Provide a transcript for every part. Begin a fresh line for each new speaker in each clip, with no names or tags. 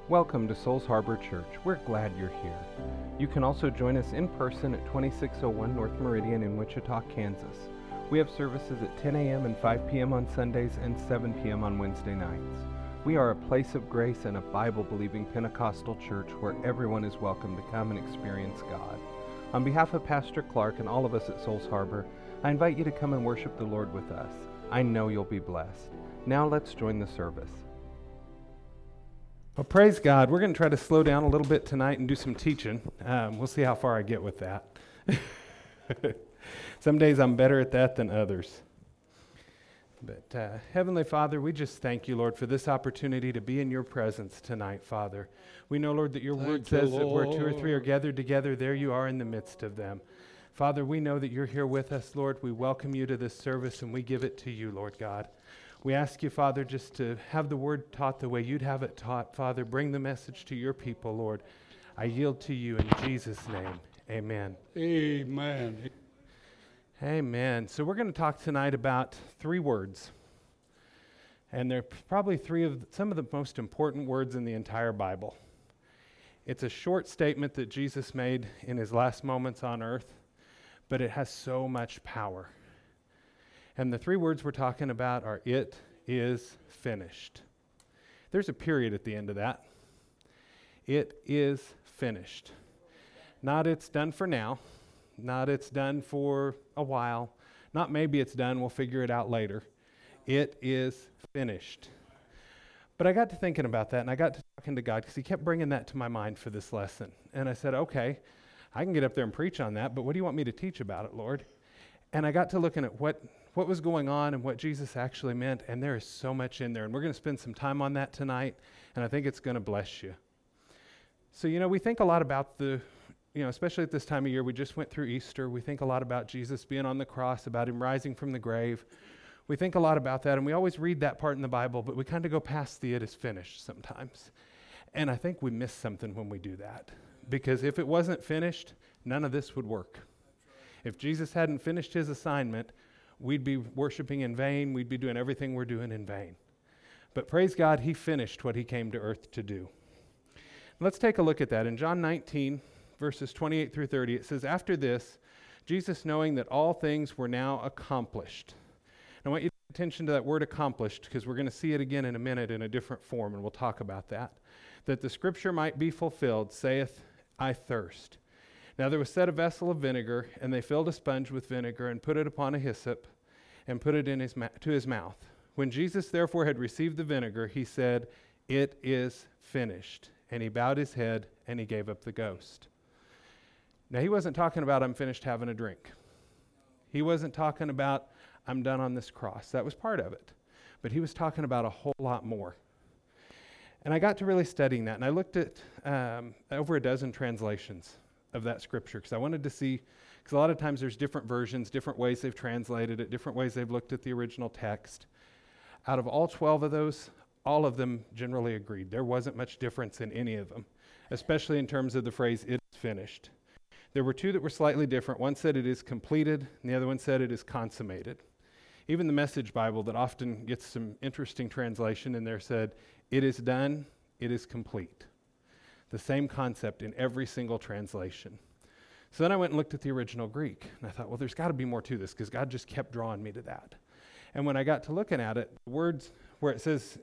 Welcome to Souls Harbor Church. We're glad you're here. You can also join us in person at 2601 North Meridian in Wichita, Kansas. We have services at 10 a.m. and 5 p.m. on Sundays and 7 p.m. on Wednesday nights. We are a place of grace and a Bible-believing Pentecostal church where everyone is welcome to come and experience God. On behalf of Pastor Clark and all of us at Souls Harbor, I invite you to come and worship the Lord with us. I know you'll be blessed. Now let's join the service. Well, praise God. We're going to try to slow down a little bit tonight and do some teaching. We'll see how far I get with that. Some days I'm better at that than others. But Heavenly Father, we just thank you, Lord, for this opportunity to be in your presence tonight, Father. We know, Lord, that your word says that where two or three are gathered together, there you are in the midst of them. Father, we know that you're here with us, Lord. We welcome you to this service and we give it to you, Lord God. We ask you, Father, just to have the word taught the way you'd have it taught. Father, bring the message to your people, Lord. I yield to you in Jesus' name. Amen.
Amen.
Amen. So we're going to talk tonight about three words. And they're probably some of the most important words in the entire Bible. It's a short statement that Jesus made in his last moments on earth, but it has so much power. And the three words we're talking about are, it is finished. There's a period at the end of that. It is finished. Not it's done for now. Not it's done for a while. Not maybe it's done, we'll figure it out later. It is finished. But I got to thinking about that, and I got to talking to God, because he kept bringing that to my mind for this lesson. And I said, okay, I can get up there and preach on that, but what do you want me to teach about it, Lord? And I got to looking at what was going on and what Jesus actually meant, and there is so much in there. And we're going to spend some time on that tonight, and I think it's going to bless you. So, we think a lot about especially at this time of year, we just went through Easter. We think a lot about Jesus being on the cross, about him rising from the grave. We think a lot about that, and we always read that part in the Bible, but we kind of go past the it is finished sometimes. And I think we miss something when we do that, because if it wasn't finished, none of this would work. If Jesus hadn't finished his assignment, we'd be worshiping in vain. We'd be doing everything we're doing in vain. But praise God, he finished what he came to earth to do. Let's take a look at that. In John 19, verses 28 through 30, it says, after this, Jesus, knowing that all things were now accomplished. And I want you to pay attention to that word accomplished, because we're going to see it again in a minute in a different form, and we'll talk about that. That the scripture might be fulfilled, saith, I thirst. Now there was set a vessel of vinegar, and they filled a sponge with vinegar, and put it upon a hyssop, and put it in to his mouth. When Jesus therefore had received the vinegar, he said, it is finished. And he bowed his head, and he gave up the ghost. Now he wasn't talking about, I'm finished having a drink. He wasn't talking about, I'm done on this cross. That was part of it. But he was talking about a whole lot more. And I got to really studying that, and I looked at over a dozen translations of that scripture, because I wanted to see, because a lot of times there's different versions, different ways they've translated it, different ways they've looked at the original text. Out of all 12 of those, all of them generally agreed. There wasn't much difference in any of them, especially in terms of the phrase, it is finished. There were two that were slightly different. One said it is completed, and the other one said it is consummated. Even the Message Bible, that often gets some interesting translation in there, said, it is done, it is complete. The same concept in every single translation. So then I went and looked at the original Greek, and I thought, well, there's got to be more to this, because God just kept drawing me to that. And when I got to looking at it, the words where it says,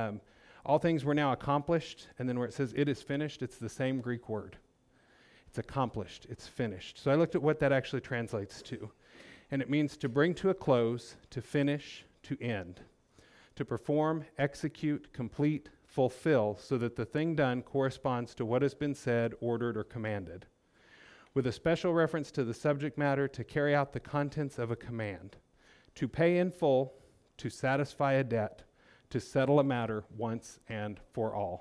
all things were now accomplished, and then where it says, it is finished, it's the same Greek word. It's accomplished, it's finished. So I looked at what that actually translates to. And it means to bring to a close, to finish, to end. To perform, execute, complete, fulfill, so that the thing done corresponds to what has been said, ordered, or commanded. With a special reference to the subject matter, to carry out the contents of a command. To pay in full, to satisfy a debt, to settle a matter once and for all.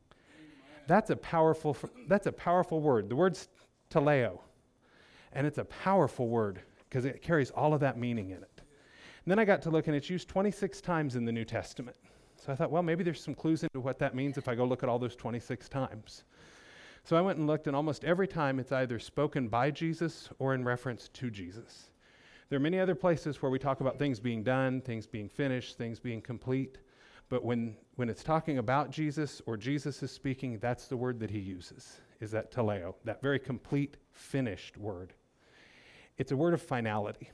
That's a powerful word. The word's teleo. And it's a powerful word because it carries all of that meaning in it. And then I got to look, and it's used 26 times in the New Testament. So I thought, well, maybe there's some clues into what that means if I go look at all those 26 times. So I went and looked, and almost every time it's either spoken by Jesus or in reference to Jesus. There are many other places where we talk about things being done, things being finished, things being complete. But when it's talking about Jesus or Jesus is speaking, that's the word that he uses, is that teleo, that very complete, finished word. It's a word of finality.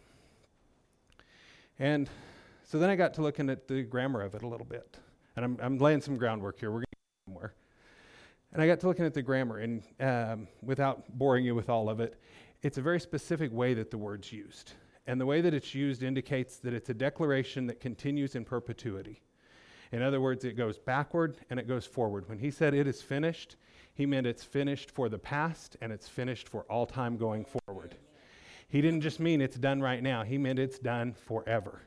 And so then I got to looking at the grammar of it a little bit. And I'm laying some groundwork here. We're going to get somewhere. And I got to looking at the grammar, and without boring you with all of it, it's a very specific way that the word's used. And the way that it's used indicates that it's a declaration that continues in perpetuity. In other words, it goes backward and it goes forward. When he said it is finished, he meant it's finished for the past and it's finished for all time going forward. He didn't just mean it's done right now. He meant it's done forever.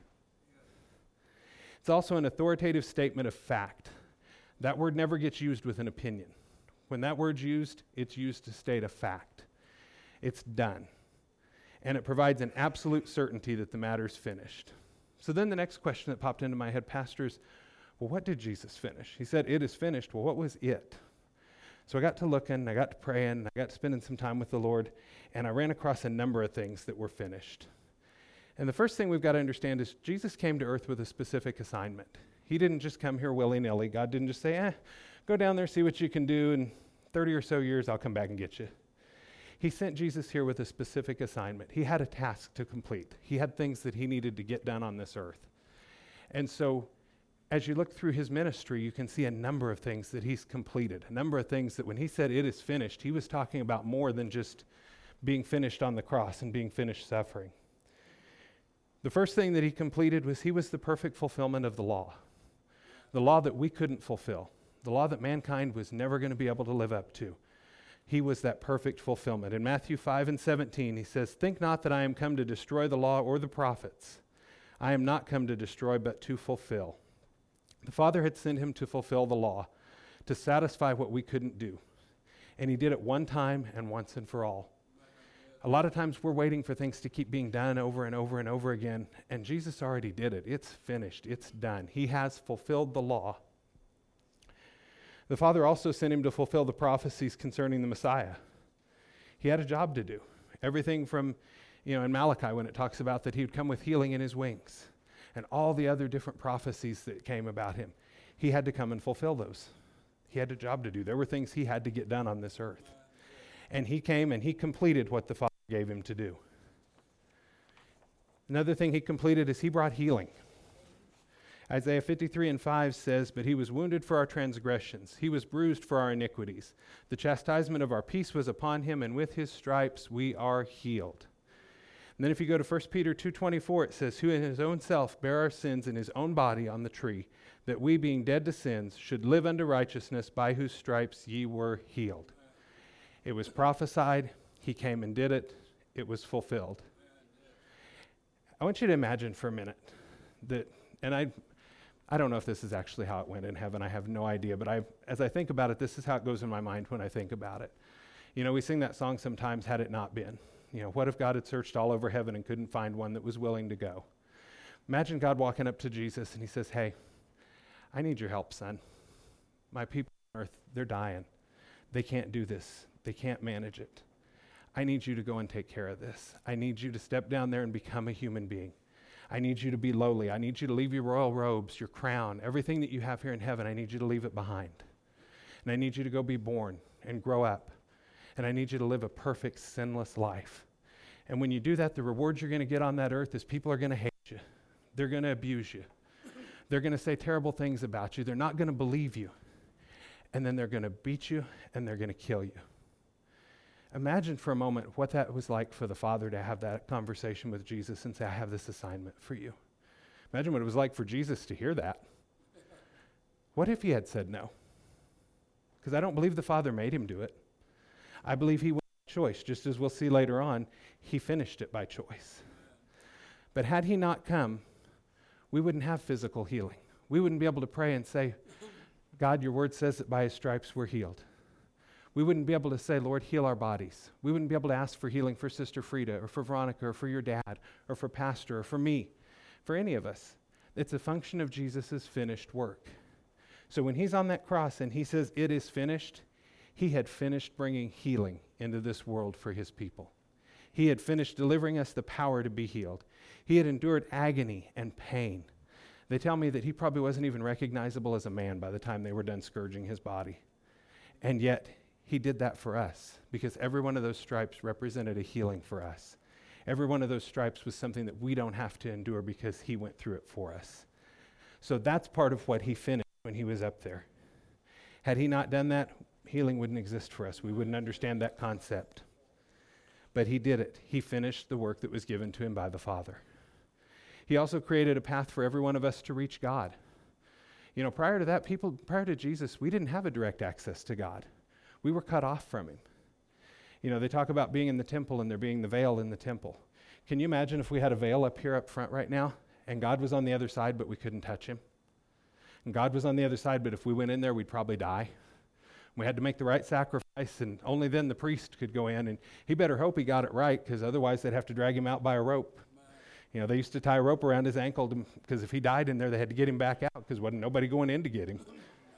It's also an authoritative statement of fact. That word never gets used with an opinion. When that word's used, it's used to state a fact. It's done. And it provides an absolute certainty that the matter's finished. So then the next question that popped into my head, Pastor, is, well, what did Jesus finish? He said, it is finished. Well, what was it? So I got to looking, I got to praying, I got to spending some time with the Lord, and I ran across a number of things that were finished. And the first thing we've got to understand is Jesus came to earth with a specific assignment. He didn't just come here willy-nilly. God didn't just say, go down there, see what you can do, and 30 or so years, I'll come back and get you. He sent Jesus here with a specific assignment. He had a task to complete. He had things that he needed to get done on this earth. And so as you look through his ministry, you can see a number of things that he's completed, a number of things that when he said it is finished, he was talking about more than just being finished on the cross and being finished suffering. The first thing that he completed was he was the perfect fulfillment of the law that we couldn't fulfill, the law that mankind was never going to be able to live up to. He was that perfect fulfillment. In Matthew 5:17, he says, think not that I am come to destroy the law or the prophets. I am not come to destroy, but to fulfill. The Father had sent him to fulfill the law, to satisfy what we couldn't do. And he did it one time and once and for all. A lot of times we're waiting for things to keep being done over and over and over again, and Jesus already did it. It's finished. It's done. He has fulfilled the law. The Father also sent him to fulfill the prophecies concerning the Messiah. He had a job to do. Everything from, in Malachi when it talks about that he would come with healing in his wings, and all the other different prophecies that came about him. He had to come and fulfill those. He had a job to do. There were things he had to get done on this earth. And he came and he completed what the Father gave him to do. Another thing he completed is he brought healing. Isaiah 53:5 says, but he was wounded for our transgressions. He was bruised for our iniquities. The chastisement of our peace was upon him, and with his stripes we are healed. And then if you go to 1 Peter 2:24, it says, who in his own self bare our sins in his own body on the tree, that we being dead to sins should live unto righteousness, by whose stripes ye were healed. It was prophesied, he came and did it, it was fulfilled. I want you to imagine for a minute that, and I don't know if this is actually how it went in heaven, I have no idea, but as I think about it, this is how it goes in my mind when I think about it. We sing that song sometimes, Had It Not Been. What if God had searched all over heaven and couldn't find one that was willing to go? Imagine God walking up to Jesus and he says, hey, I need your help, son. My people on earth, they're dying. They can't do this. They can't manage it. I need you to go and take care of this. I need you to step down there and become a human being. I need you to be lowly. I need you to leave your royal robes, your crown, everything that you have here in heaven. I need you to leave it behind. And I need you to go be born and grow up. And I need you to live a perfect, sinless life. And when you do that, the rewards you're going to get on that earth is people are going to hate you. They're going to abuse you. They're going to say terrible things about you. They're not going to believe you. And then they're going to beat you and they're going to kill you. Imagine for a moment what that was like for the Father to have that conversation with Jesus and say, I have this assignment for you. Imagine what it was like for Jesus to hear that. What if he had said no? Because I don't believe the Father made him do it. I believe he went by choice. Just as we'll see later on, he finished it by choice. But had he not come, we wouldn't have physical healing. We wouldn't be able to pray and say, God, your word says that by his stripes we're healed. We wouldn't be able to say, Lord, heal our bodies. We wouldn't be able to ask for healing for Sister Frida or for Veronica or for your dad or for Pastor or for me, for any of us. It's a function of Jesus' finished work. So when he's on that cross and he says, it is finished, he had finished bringing healing into this world for his people. He had finished delivering us the power to be healed. He had endured agony and pain. They tell me that he probably wasn't even recognizable as a man by the time they were done scourging his body. And yet, he did that for us because every one of those stripes represented a healing for us. Every one of those stripes was something that we don't have to endure because he went through it for us. So that's part of what he finished when he was up there. Had he not done that, healing wouldn't exist for us. We wouldn't understand that concept. But he did it. He finished the work that was given to him by the Father. He also created a path for every one of us to reach God. You know, prior to that, prior to Jesus, we didn't have a direct access to God. We were cut off from him. You know, they talk about being in the temple and there being the veil in the temple. Can you imagine if we had a veil up here up front right now and God was on the other side but we couldn't touch him? And God was on the other side, but if we went in there, we'd probably die. We had to make the right sacrifice, and only then the priest could go in, and he better hope he got it right, because otherwise they'd have to drag him out by a rope. You know, they used to tie a rope around his ankle, because if he died in there, they had to get him back out, because wasn't nobody going in to get him.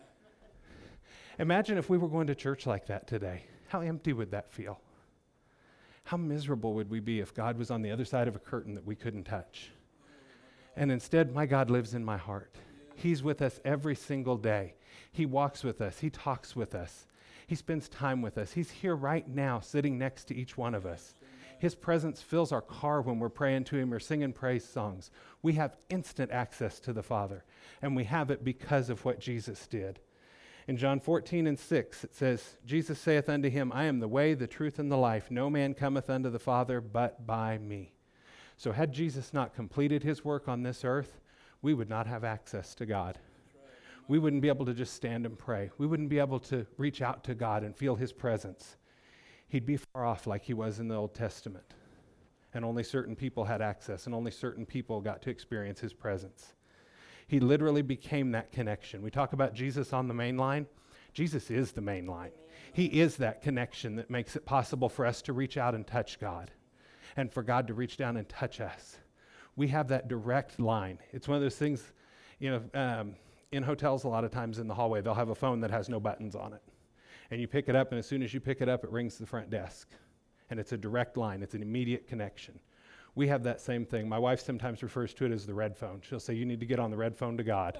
Imagine if we were going to church like that today. How empty would that feel? How miserable would we be if God was on the other side of a curtain that we couldn't touch? And instead, my God lives in my heart. He's with us every single day. He walks with us. He talks with us. He spends time with us. He's here right now, sitting next to each one of us. His presence fills our car when we're praying to him or singing praise songs. We have instant access to the Father, and we have it because of what Jesus did. In John 14:6, it says, Jesus saith unto him, I am the way, the truth, and the life. No man cometh unto the Father but by me. So had Jesus not completed his work on this earth, we would not have access to God. We wouldn't be able to just stand and pray. We wouldn't be able to reach out to God and feel his presence. He'd be far off like he was in the Old Testament. And only certain people had access, and only certain people got to experience his presence. He literally became that connection. We talk about Jesus on the main line. Jesus is the main line. He is that connection that makes it possible for us to reach out and touch God, and for God to reach down and touch us. We have that direct line. It's one of those things, you know, in hotels a lot of times in the hallway, they'll have a phone that has no buttons on it. And you pick it up, and as soon as you pick it up, it rings to the front desk. And it's a direct line. It's an immediate connection. We have that same thing. My wife sometimes refers to it as the red phone. She'll say, you need to get on the red phone to God.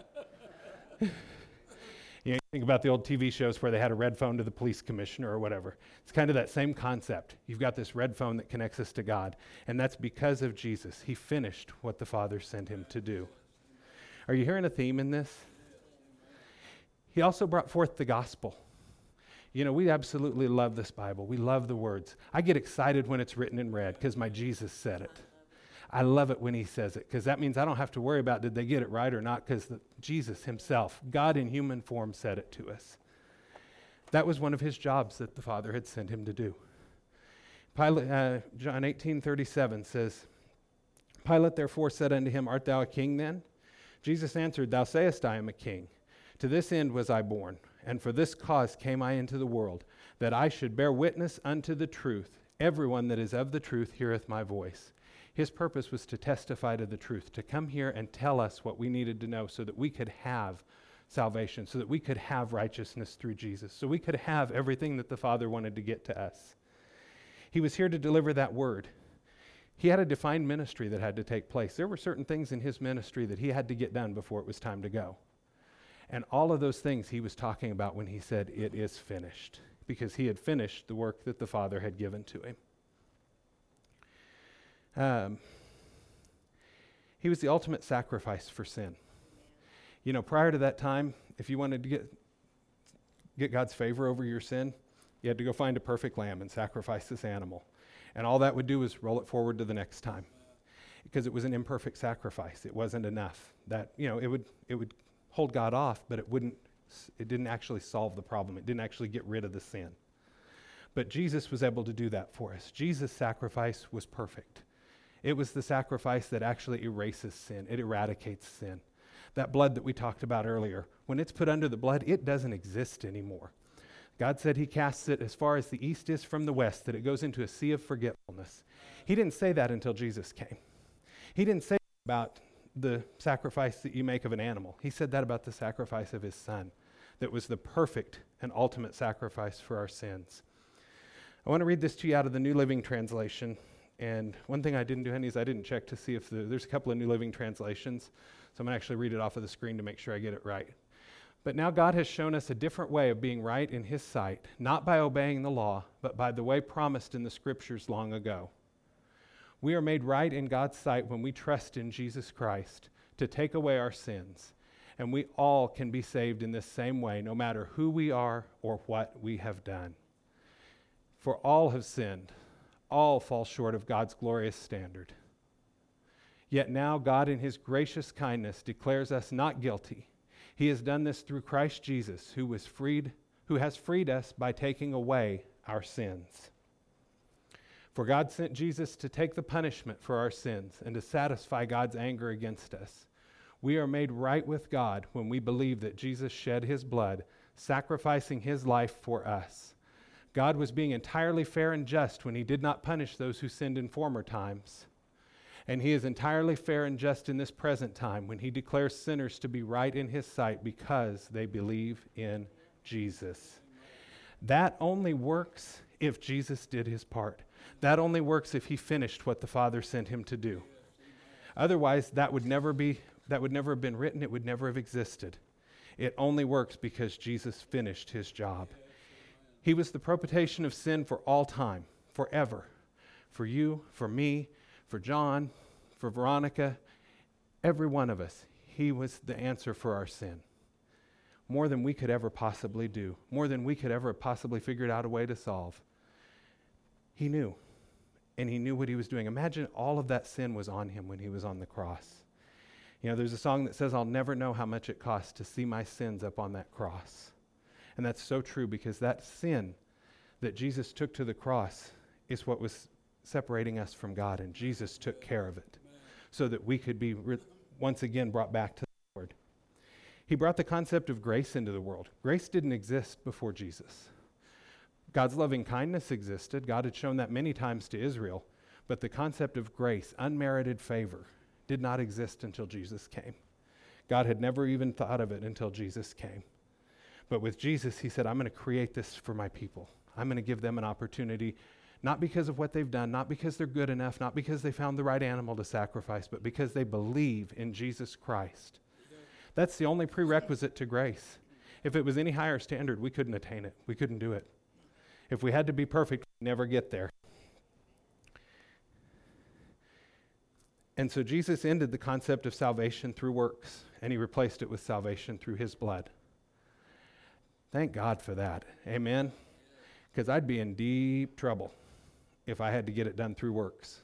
You know, think about the old TV shows where they had a red phone to the police commissioner or whatever. It's kind of that same concept. You've got this red phone that connects us to God, and that's because of Jesus. He finished what the Father sent him to do. Are you hearing a theme in this? He also brought forth the gospel. You know, we absolutely love this Bible. We love the words. I get excited when it's written in red because my Jesus said it. I love it when he says it because that means I don't have to worry about did they get it right or not, because Jesus himself, God in human form, said it to us. That was one of his jobs that the Father had sent him to do. John 18:37 says, Pilate therefore said unto him, Art thou a king then? Jesus answered, Thou sayest I am a king. To this end was I born, and for this cause came I into the world, that I should bear witness unto the truth. Everyone that is of the truth heareth my voice. His purpose was to testify to the truth, to come here and tell us what we needed to know so that we could have salvation, so that we could have righteousness through Jesus, so we could have everything that the Father wanted to get to us. He was here to deliver that word. He had a defined ministry that had to take place. There were certain things in his ministry that he had to get done before it was time to go. And all of those things he was talking about when he said, it is finished, because he had finished the work that the Father had given to him. He was the ultimate sacrifice for sin. You know, prior to that time, if you wanted to get God's favor over your sin, you had to go find a perfect lamb and sacrifice this animal. And all that would do is roll it forward to the next time, because it was an imperfect sacrifice. It wasn't enough. That, you know, it would hold God off, but it didn't actually solve the problem. It didn't actually get rid of the sin. But Jesus was able to do that for us. Jesus' sacrifice was perfect. It was the sacrifice that actually erases sin. It eradicates sin. That blood that we talked about earlier, when it's put under the blood, it doesn't exist anymore. God said he casts it as far as the east is from the west, that it goes into a sea of forgetfulness. He didn't say that until Jesus came. He didn't say about the sacrifice that you make of an animal. He said that about the sacrifice of his Son, that was the perfect and ultimate sacrifice for our sins. I want to read this to you out of the New Living Translation. And one thing I didn't do, honey, is I didn't check to see if there's a couple of New Living Translations. So I'm going to actually read it off of the screen to make sure I get it right. But now God has shown us a different way of being right in his sight, not by obeying the law, but by the way promised in the scriptures long ago. We are made right in God's sight when we trust in Jesus Christ to take away our sins. And we all can be saved in this same way, no matter who we are or what we have done. For all have sinned. All fall short of God's glorious standard. Yet now God in his gracious kindness declares us not guilty. He has done this through Christ Jesus, who has freed us by taking away our sins. For God sent Jesus to take the punishment for our sins and to satisfy God's anger against us. We are made right with God when we believe that Jesus shed his blood, sacrificing his life for us. God was being entirely fair and just when he did not punish those who sinned in former times. And he is entirely fair and just in this present time when he declares sinners to be right in his sight because they believe in Jesus. That only works if Jesus did his part. That only works if he finished what the Father sent him to do. Otherwise, that would never have been written. It would never have existed. It only works because Jesus finished his job. He was the propitiation of sin for all time, forever. For you, for me, for John, for Veronica, every one of us. He was the answer for our sin. More than we could ever possibly do. More than we could ever have possibly figured out a way to solve. He knew. And he knew what he was doing. Imagine all of that sin was on him when he was on the cross. You know, there's a song that says, I'll never know how much it costs to see my sins up on that cross. And that's so true because that sin that Jesus took to the cross is what was separating us from God, and Jesus took care of it so that we could be once again brought back to the Lord. He brought the concept of grace into the world. Grace didn't exist before Jesus. God's loving kindness existed. God had shown that many times to Israel, but the concept of grace, unmerited favor, did not exist until Jesus came. God had never even thought of it until Jesus came. But with Jesus, he said, I'm going to create this for my people. I'm going to give them an opportunity, not because of what they've done, not because they're good enough, not because they found the right animal to sacrifice, but because they believe in Jesus Christ. That's the only prerequisite to grace. If it was any higher standard, we couldn't attain it. We couldn't do it. If we had to be perfect, we'd never get there. And so Jesus ended the concept of salvation through works, and he replaced it with salvation through his blood. Thank God for that. Amen? Because I'd be in deep trouble if I had to get it done through works.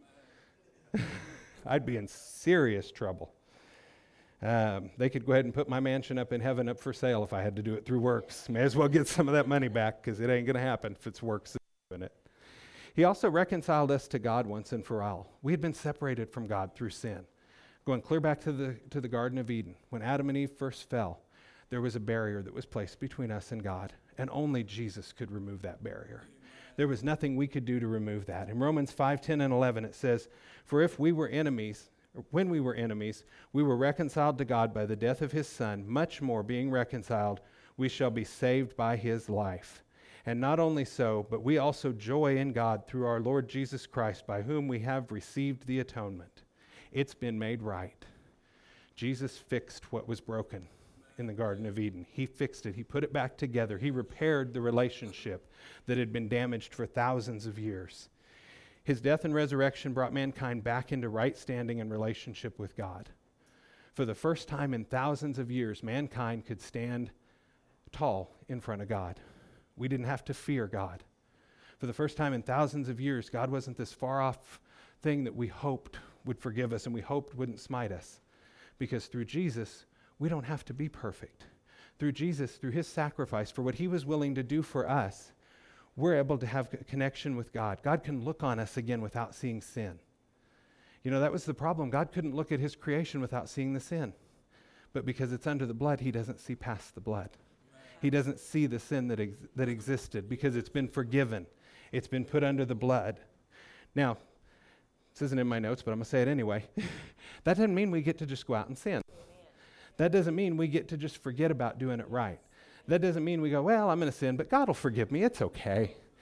I'd be in serious trouble. They could go ahead and put my mansion up in heaven up for sale if I had to do it through works. May as well get some of that money back because it ain't going to happen if it's works doing it. He also reconciled us to God once and for all. We had been separated from God through sin. Going clear back to the Garden of Eden, when Adam and Eve first fell, there was a barrier that was placed between us and God, and only Jesus could remove that barrier. There was nothing we could do to remove that. In Romans 5:10 and 11, it says, For if we were enemies, when we were enemies, we were reconciled to God by the death of his Son. Much more, being reconciled, we shall be saved by his life. And not only so, but we also joy in God through our Lord Jesus Christ, by whom we have received the atonement. It's been made right. Jesus fixed what was broken in the Garden of Eden. He fixed it. He put it back together. He repaired the relationship that had been damaged for thousands of years. His death and resurrection brought mankind back into right standing and relationship with God. For the first time in thousands of years, mankind could stand tall in front of God. We didn't have to fear God. For the first time in thousands of years, God wasn't this far off thing that we hoped would forgive us and we hoped wouldn't smite us. Because through Jesus, we don't have to be perfect. Through Jesus, through his sacrifice, for what he was willing to do for us, we're able to have a connection with God. God can look on us again without seeing sin. You know, that was the problem. God couldn't look at his creation without seeing the sin. But because it's under the blood, he doesn't see past the blood. He doesn't see the sin that existed because it's been forgiven. It's been put under the blood. Now, this isn't in my notes, but I'm going to say it anyway. That doesn't mean we get to just go out and sin. That doesn't mean we get to just forget about doing it right. That doesn't mean we go, well, I'm going to sin, but God will forgive me. It's okay.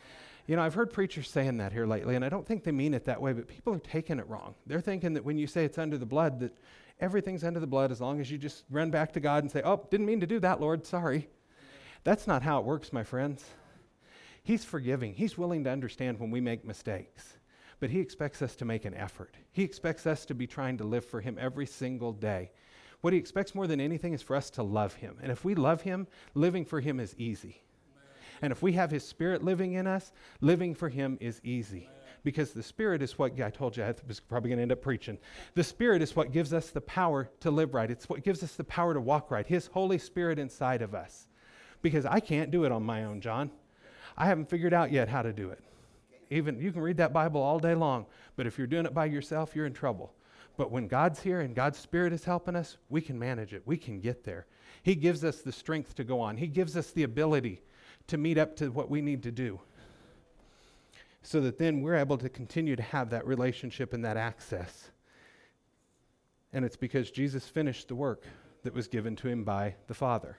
You know, I've heard preachers saying that here lately, and I don't think they mean it that way, but people are taking it wrong. They're thinking that when you say it's under the blood, that everything's under the blood as long as you just run back to God and say, oh, didn't mean to do that, Lord, sorry. That's not how it works, my friends. He's forgiving. He's willing to understand when we make mistakes, but he expects us to make an effort. He expects us to be trying to live for him every single day. What he expects more than anything is for us to love him. And if we love him, living for him is easy. And if we have his Spirit living in us, living for him is easy. Because the Spirit is what, I told you I was probably going to end up preaching. The Spirit is what gives us the power to live right. It's what gives us the power to walk right. His Holy Spirit inside of us. Because I can't do it on my own, John. I haven't figured out yet how to do it. Even you can read that Bible all day long, but if you're doing it by yourself, you're in trouble. But when God's here and God's Spirit is helping us, we can manage it. We can get there. He gives us the strength to go on. He gives us the ability to meet up to what we need to do, so that then we're able to continue to have that relationship and that access. And it's because Jesus finished the work that was given to him by the Father.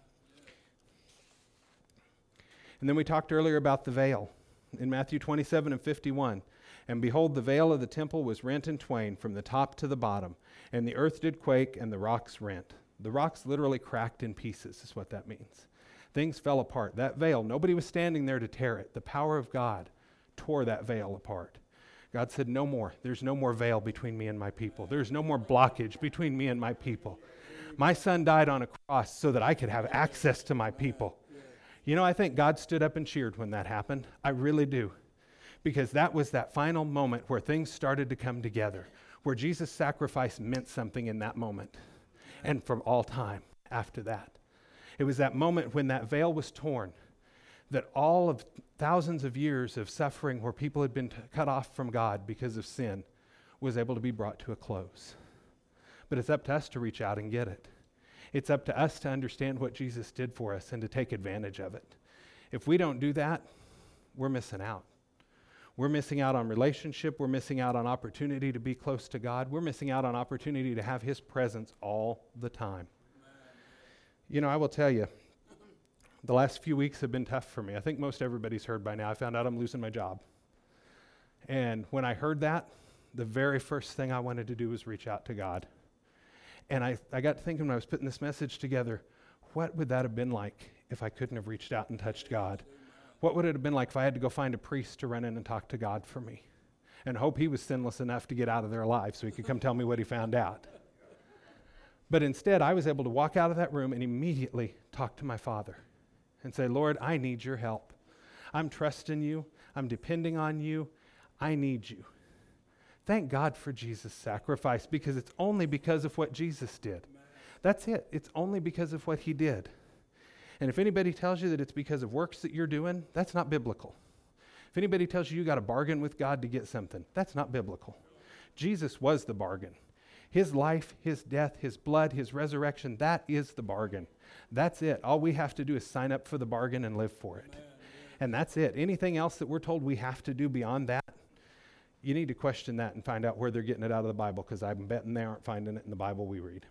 And then we talked earlier about the veil in Matthew 27 and 51. And behold, the veil of the temple was rent in twain from the top to the bottom, and the earth did quake, and the rocks rent. The rocks literally cracked in pieces, is what that means. Things fell apart. That veil, nobody was standing there to tear it. The power of God tore that veil apart. God said, no more. There's no more veil between me and my people. There's no more blockage between me and my people. My son died on a cross so that I could have access to my people. You know, I think God stood up and cheered when that happened. I really do. Because that was that final moment where things started to come together, where Jesus' sacrifice meant something in that moment, and from all time after that. It was that moment when that veil was torn, that all of thousands of years of suffering where people had been cut off from God because of sin was able to be brought to a close. But it's up to us to reach out and get it. It's up to us to understand what Jesus did for us and to take advantage of it. If we don't do that, we're missing out. We're missing out on relationship. We're missing out on opportunity to be close to God. We're missing out on opportunity to have his presence all the time. You know, I will tell you, the last few weeks have been tough for me. I think most everybody's heard by now. I found out I'm losing my job. And when I heard that, the very first thing I wanted to do was reach out to God. And I got to thinking when I was putting this message together, what would that have been like if I couldn't have reached out and touched God? What would it have been like if I had to go find a priest to run in and talk to God for me and hope he was sinless enough to get out of there alive so he could come tell me what he found out? But instead, I was able to walk out of that room and immediately talk to my Father and say, Lord, I need your help. I'm trusting you. I'm depending on you. I need you. Thank God for Jesus' sacrifice, because it's only because of what Jesus did. That's it. It's only because of what he did. And if anybody tells you that it's because of works that you're doing, that's not biblical. If anybody tells you you got to bargain with God to get something, that's not biblical. Jesus was the bargain. His life, his death, his blood, his resurrection, that is the bargain. That's it. All we have to do is sign up for the bargain and live for it. And that's it. Anything else that we're told we have to do beyond that, you need to question that and find out where they're getting it out of the Bible, because I'm betting they aren't finding it in the Bible we read.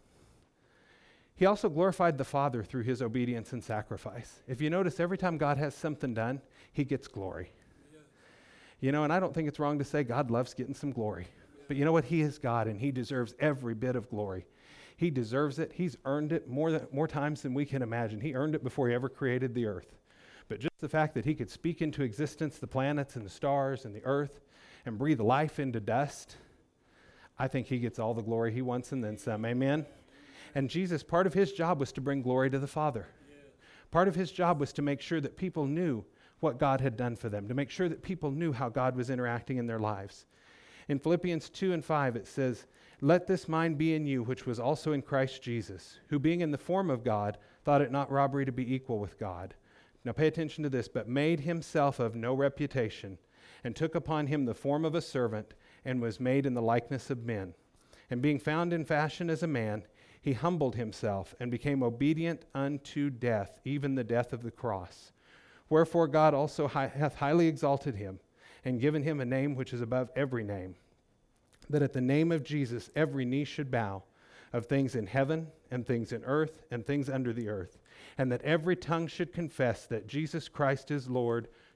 He also glorified the Father through his obedience and sacrifice. If you notice, every time God has something done, he gets glory. You know, and I don't think it's wrong to say God loves getting some glory. But you know what? He is God, and he deserves every bit of glory. He deserves it. He's earned it more times than we can imagine. He earned it before he ever created the earth. But just the fact that he could speak into existence the planets and the stars and the earth and breathe life into dust, I think he gets all the glory he wants and then some. Amen? And Jesus, part of his job was to bring glory to the Father. Part of his job was to make sure that people knew what God had done for them, to make sure that people knew how God was interacting in their lives. In Philippians 2 and 5, it says, "Let this mind be in you, which was also in Christ Jesus, who being in the form of God, thought it not robbery to be equal with God." Now pay attention to this. "But made himself of no reputation, and took upon him the form of a servant, and was made in the likeness of men. And being found in fashion as a man, he humbled himself, and became obedient unto death, even the death of the cross. Wherefore God also hath highly exalted him, and given him a name which is above every name, that at the name of Jesus every knee should bow, of things in heaven, and things in earth, and things under the earth, and that every tongue should confess that Jesus Christ is Lord,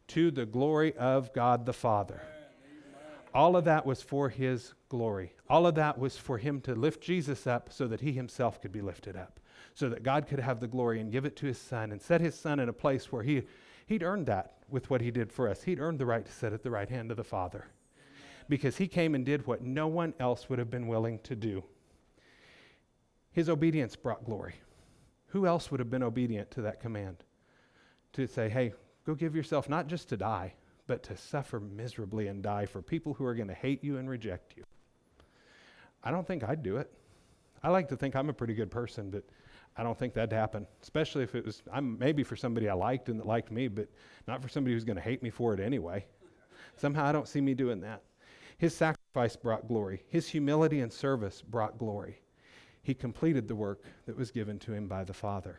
to the glory of God the Father. All of that was for his glory. All of that was for him to lift Jesus up so that he himself could be lifted up, so that God could have the glory and give it to his Son and set his Son in a place where he'd earned that with what he did for us. He'd earned the right to sit at the right hand of the Father because he came and did what no one else would have been willing to do. His obedience brought glory. Who else would have been obedient to that command? To say, hey, go give yourself not just to die, but to suffer miserably and die for people who are going to hate you and reject you. I don't think I'd do it. I like to think I'm a pretty good person, but I don't think that'd happen, especially if it was, maybe for somebody I liked and that liked me, but not for somebody who's going to hate me for it anyway. Somehow I don't see me doing that. His sacrifice brought glory. His humility and service brought glory. He completed the work that was given to him by the Father.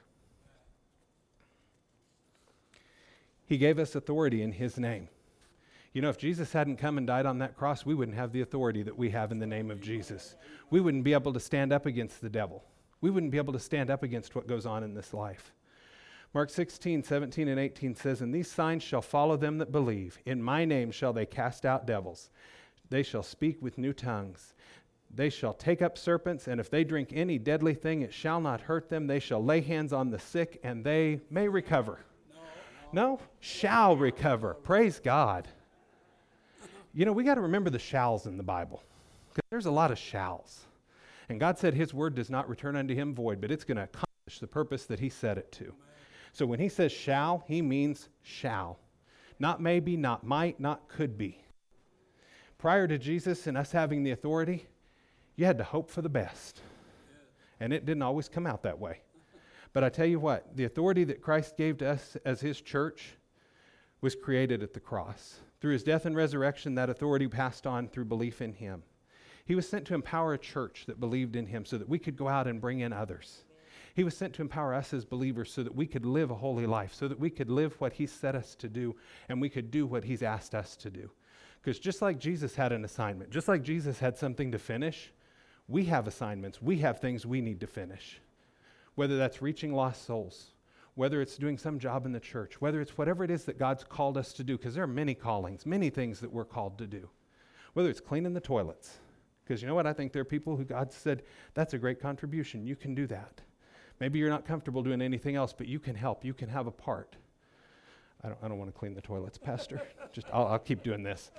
He gave us authority in his name. You know, if Jesus hadn't come and died on that cross, we wouldn't have the authority that we have in the name of Jesus. We wouldn't be able to stand up against the devil. We wouldn't be able to stand up against what goes on in this life. Mark 16, 17, and 18 says, "And these signs shall follow them that believe. In my name shall they cast out devils. They shall speak with new tongues. They shall take up serpents, and if they drink any deadly thing, it shall not hurt them. They shall lay hands on the sick, and they may recover." No, shall recover. Praise God. You know, we got to remember the shalls in the Bible, because there's a lot of shalls. And God said his word does not return unto him void, but it's going to accomplish the purpose that he set it to. So when he says shall, he means shall. Not maybe, not might, not could be. Prior to Jesus and us having the authority, you had to hope for the best. And it didn't always come out that way. But I tell you what, the authority that Christ gave to us as his church was created at the cross. Through his death and resurrection, that authority passed on through belief in him. He was sent to empower a church that believed in him so that we could go out and bring in others. He was sent to empower us as believers so that we could live a holy life, so that we could live what he's set us to do, and we could do what he's asked us to do. Because just like Jesus had an assignment, just like Jesus had something to finish, we have assignments. We have things we need to finish. Whether that's reaching lost souls, whether it's doing some job in the church, whether it's whatever it is that God's called us to do, because there are many callings, many things that we're called to do. Whether it's cleaning the toilets, because you know what? I think there are people who God said, that's a great contribution. You can do that. Maybe you're not comfortable doing anything else, but you can help. You can have a part. I don't want to clean the toilets, Pastor. I'll keep doing this.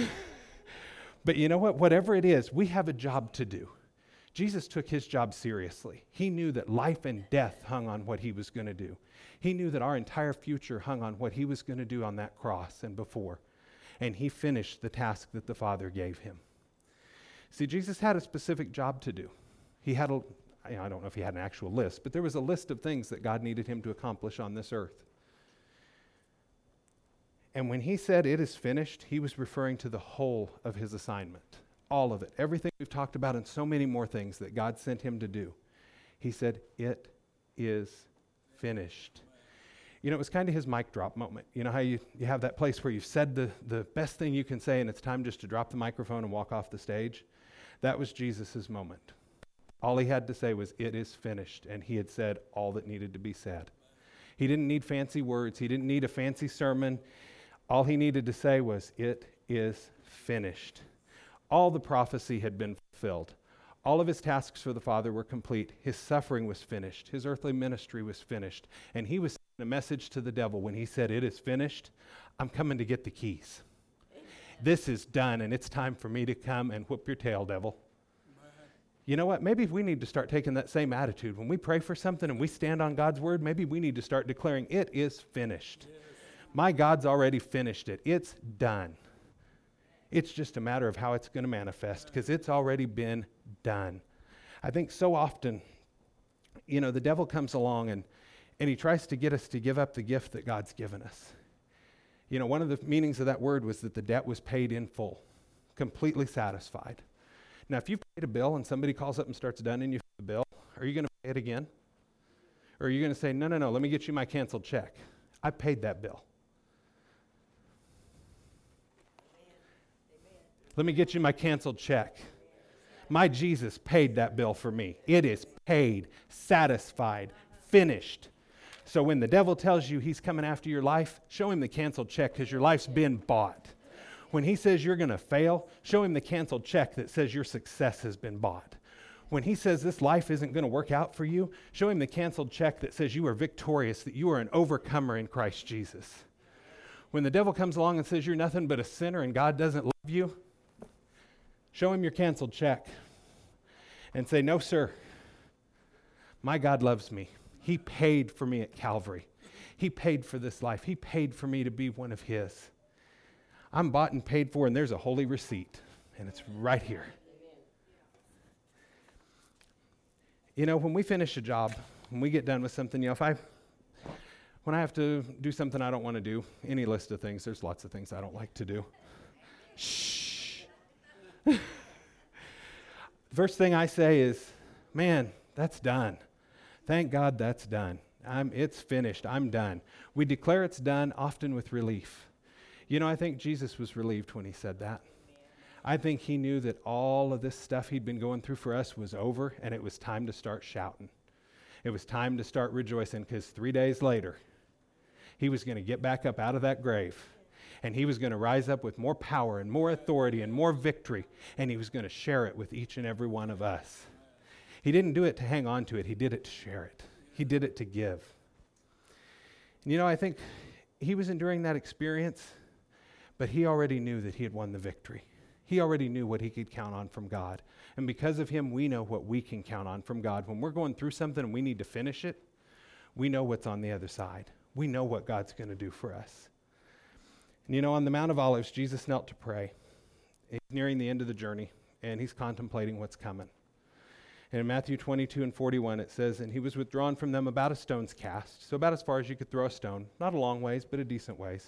But you know what? Whatever it is, we have a job to do. Jesus took his job seriously. He knew that life and death hung on what he was going to do. He knew that our entire future hung on what he was going to do on that cross and before. And he finished the task that the Father gave him. See, Jesus had a specific job to do. He had I don't know if he had an actual list, but there was a list of things that God needed him to accomplish on this earth. And when he said it is finished, he was referring to the whole of his assignment. All of it. Everything we've talked about and so many more things that God sent him to do. He said, it is finished. You know, it was kind of his mic drop moment. You know how you have that place where you've said the best thing you can say and it's time just to drop the microphone and walk off the stage? That was Jesus' moment. All he had to say was, it is finished. And he had said all that needed to be said. He didn't need fancy words. He didn't need a fancy sermon. All he needed to say was, it is finished. All the prophecy had been fulfilled. All of his tasks for the Father were complete. His suffering was finished. His earthly ministry was finished. And he was sending a message to the devil when he said, it is finished. I'm coming to get the keys. This is done, and it's time for me to come and whoop your tail, devil. You know what? Maybe we need to start taking that same attitude. When we pray for something and we stand on God's word, maybe we need to start declaring, it is finished. Yes. My God's already finished it. It's done. It's just a matter of how it's going to manifest, because it's already been done. I think so often, you know, the devil comes along and he tries to get us to give up the gift that God's given us. You know, one of the meanings of that word was that the debt was paid in full, completely satisfied. Now, if you've paid a bill and somebody calls up and starts dunning you for the bill, are you going to pay it again? Or are you going to say, no, let me get you my canceled check. I paid that bill. Amen. Let me get you my canceled check. My Jesus paid that bill for me. It is paid, satisfied, finished. So when the devil tells you he's coming after your life, show him the canceled check because your life's been bought. When he says you're going to fail, show him the canceled check that says your success has been bought. When he says this life isn't going to work out for you, show him the canceled check that says you are victorious, that you are an overcomer in Christ Jesus. When the devil comes along and says you're nothing but a sinner and God doesn't love you, show him your canceled check and say, no, sir, my God loves me. He paid for me at Calvary. He paid for this life. He paid for me to be one of his. I'm bought and paid for, and there's a holy receipt, and it's right here. You know, when we finish a job, when we get done with something, when I have to do something I don't want to do, any list of things, there's lots of things I don't like to do. Shh. First thing I say is, man, that's done. Thank God that's done. It's finished. I'm done. We declare it's done, often with relief. You know, I think Jesus was relieved when he said that. I think he knew that all of this stuff he'd been going through for us was over, and it was time to start shouting. It was time to start rejoicing, because 3 days later, he was going to get back up out of that grave, and he was going to rise up with more power and more authority and more victory, and he was going to share it with each and every one of us. He didn't do it to hang on to it. He did it to share it. He did it to give. And you know, I think he was enduring that experience, but he already knew that he had won the victory. He already knew what he could count on from God. And because of him, we know what we can count on from God. When we're going through something and we need to finish it, we know what's on the other side. We know what God's going to do for us. And you know, on the Mount of Olives, Jesus knelt to pray. He's nearing the end of the journey, and he's contemplating what's coming. And in Matthew 22 and 41, it says, and he was withdrawn from them about a stone's cast, so about as far as you could throw a stone. Not a long ways, but a decent ways.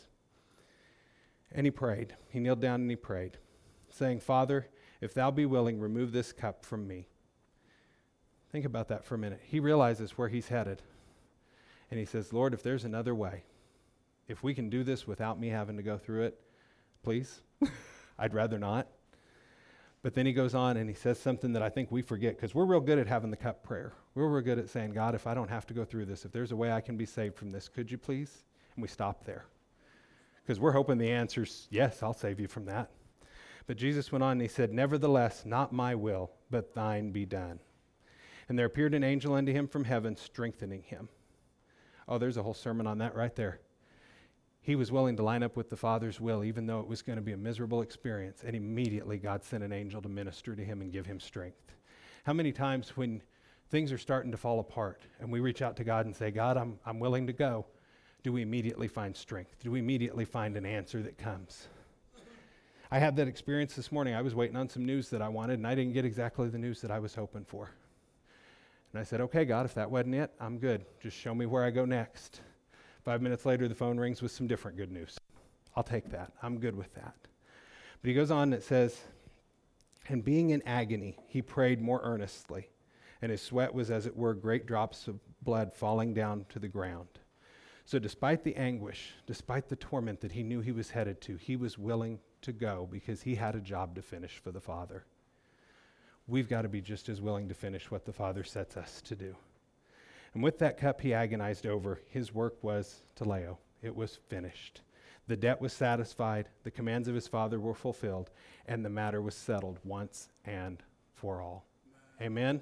And he prayed. He kneeled down and he prayed, saying, Father, if thou be willing, remove this cup from me. Think about that for a minute. He realizes where he's headed. And he says, Lord, if there's another way, if we can do this without me having to go through it, please. I'd rather not. But then he goes on and he says something that I think we forget, because we're real good at having the cup prayer. We're real good at saying, God, if I don't have to go through this, if there's a way I can be saved from this, could you please? And we stop there. Because we're hoping the answer's, yes, I'll save you from that. But Jesus went on and he said, nevertheless, not my will, but thine be done. And there appeared an angel unto him from heaven, strengthening him. Oh, there's a whole sermon on that right there. He was willing to line up with the Father's will, even though it was going to be a miserable experience. And immediately God sent an angel to minister to him and give him strength. How many times when things are starting to fall apart and we reach out to God and say, God, I'm willing to go, do we immediately find strength? Do we immediately find an answer that comes? I had that experience this morning. I was waiting on some news that I wanted, and I didn't get exactly the news that I was hoping for. And I said, okay, God, if that wasn't it, I'm good. Just show me where I go next. 5 minutes later, the phone rings with some different good news. I'll take that. I'm good with that. But he goes on and it says, and being in agony, he prayed more earnestly, and his sweat was as it were great drops of blood falling down to the ground. So despite the anguish, despite the torment that he knew he was headed to, he was willing to go because he had a job to finish for the Father. We've got to be just as willing to finish what the Father sets us to do. And with that cup he agonized over, his work was teleo. It was finished. The debt was satisfied, the commands of his Father were fulfilled, and the matter was settled once and for all. Amen?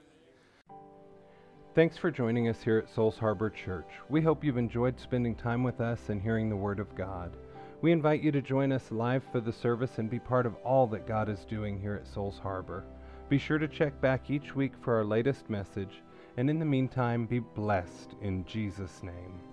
Thanks for joining us here at Souls Harbor Church. We hope you've enjoyed spending time with us and hearing the Word of God. We invite you to join us live for the service and be part of all that God is doing here at Souls Harbor. Be sure to check back each week for our latest message, and in the meantime, be blessed in Jesus' name.